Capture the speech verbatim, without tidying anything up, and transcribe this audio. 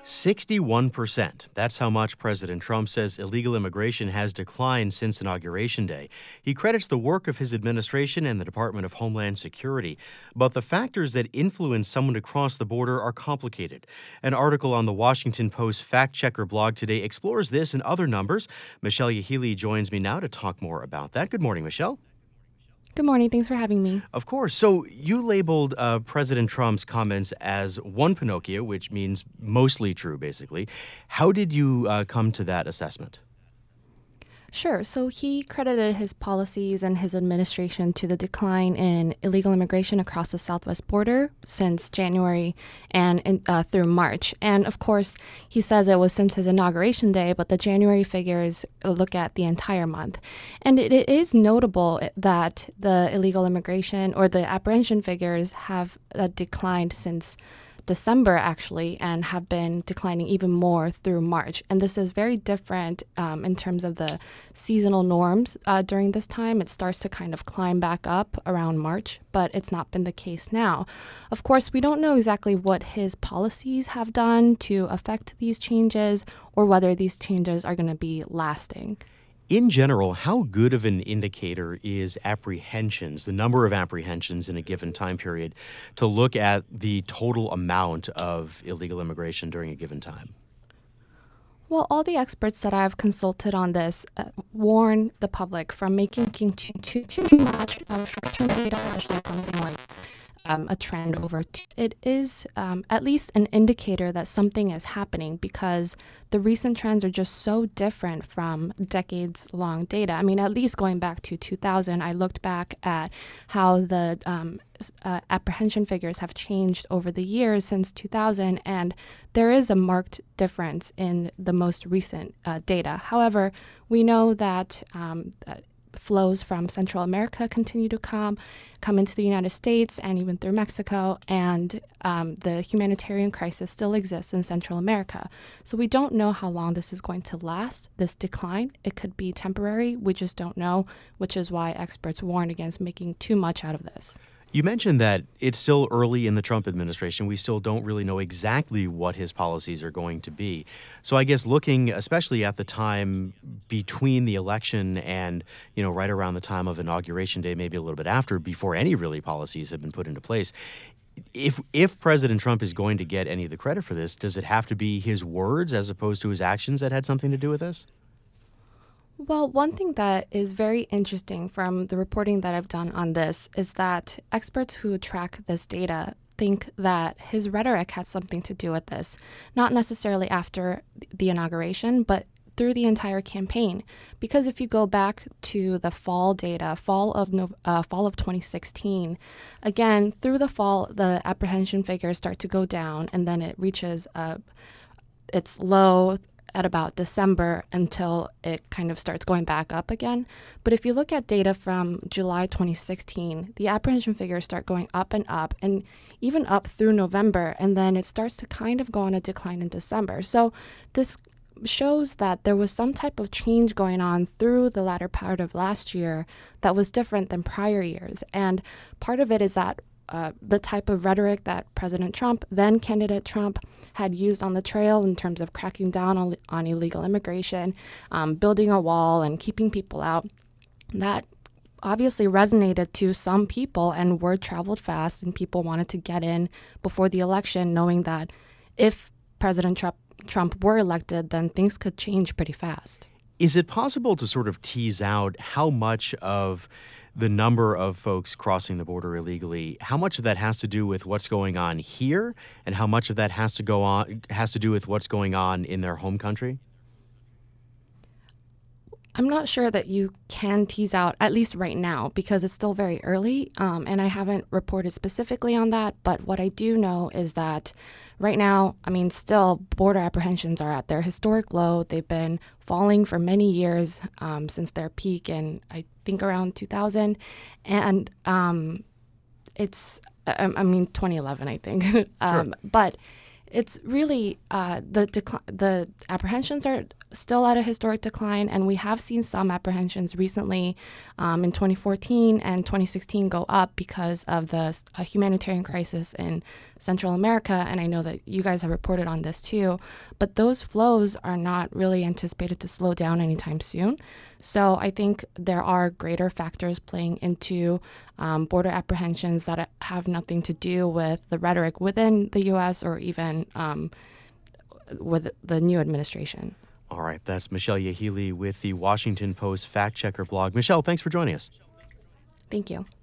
sixty-one percent. That's how much President Trump says illegal immigration has declined since Inauguration Day. He credits the work of his administration and the Department of Homeland Security. But the factors that influence someone to cross the border are complicated. An article on the Washington Post Fact Checker blog today explores this and other numbers. Michelle Yahili joins me now to talk more about that. Good morning, Michelle. Good morning. Thanks for having me. Of course. So you labeled uh, President Trump's comments as one Pinocchio, which means mostly true, basically. How did you uh, come to that assessment? Sure. So he credited his policies and his administration to the decline in illegal immigration across the southwest border since January and uh, through March. And of course, he says it was since his inauguration day, but the January figures look at the entire month. And it, it is notable that the illegal immigration or the apprehension figures have uh, declined since December, actually, and have been declining even more through March. And this is very different um, in terms of the seasonal norms uh, during this time. It starts to kind of climb back up around March, but it's not been the case now. Of course, we don't know exactly what his policies have done to affect these changes or whether these changes are going to be lasting. In general, how good of an indicator is apprehensions, the number of apprehensions in a given time period, to look at the total amount of illegal immigration during a given time? Well, all the experts that I've consulted on this uh, warn the public from making too, too, too much of short-term data, especially something like Um, a trend over. T- it is um, at least an indicator that something is happening because the recent trends are just so different from decades-long data. I mean, at least going back to two thousand, I looked back at how the um, uh, apprehension figures have changed over the years since two thousand, and there is a marked difference in the most recent uh, data. However, we know that um, that flows from Central America continue to come, come into the United States and even through Mexico, and um, the humanitarian crisis still exists in Central America. So we don't know how long this is going to last, this decline. It could be temporary. We just don't know, which is why experts warn against making too much out of this. You mentioned that it's still early in the Trump administration. We still don't really know exactly what his policies are going to be. So I guess looking especially at the time between the election and, you know, right around the time of Inauguration Day, maybe a little bit after, before any really policies have been put into place, if if President Trump is going to get any of the credit for this, does it have to be his words as opposed to his actions that had something to do with this? Well, one thing that is very interesting from the reporting that I've done on this is that experts who track this data think that his rhetoric has something to do with this, not necessarily after the inauguration, but through the entire campaign. Because if you go back to the fall data, fall of uh, fall of twenty sixteen, again, through the fall, the apprehension figures start to go down, and then it reaches uh, its low at about December until it kind of starts going back up again. But if you look at data from July twenty sixteen, the apprehension figures start going up and up, and even up through November, and then it starts to kind of go on a decline in December. So this shows that there was some type of change going on through the latter part of last year that was different than prior years. And part of it is that Uh, the type of rhetoric that President Trump, then candidate Trump, had used on the trail in terms of cracking down on, on illegal immigration, um, building a wall and keeping people out, that obviously resonated to some people, and word traveled fast, and people wanted to get in before the election, knowing that if President Trump, Trump were elected, then things could change pretty fast. Is it possible to sort of tease out how much of the number of folks crossing the border illegally, how much of that has to do with what's going on here, and how much of that has to go on has to do with what's going on in their home country? I'm not sure that you can tease out, at least right now, because it's still very early, um, and I haven't reported specifically on that. But what I do know is that right now, I mean, still border apprehensions are at their historic low. They've been falling for many years um, since their peak in, I think, around two thousand. And um, it's, I, I mean, twenty eleven, I think. um, Sure. But it's really uh, the decli- the apprehensions are still at a historic decline, and we have seen some apprehensions recently um, in twenty fourteen and twenty sixteen go up because of the uh, humanitarian crisis in Central America, and I know that you guys have reported on this too, but those flows are not really anticipated to slow down anytime soon. So I think there are greater factors playing into um, border apprehensions that have nothing to do with the rhetoric within the U S or even um, with the new administration. All right, that's Michelle Yahili with the Washington Post Fact Checker blog. Michelle, thanks for joining us. Thank you.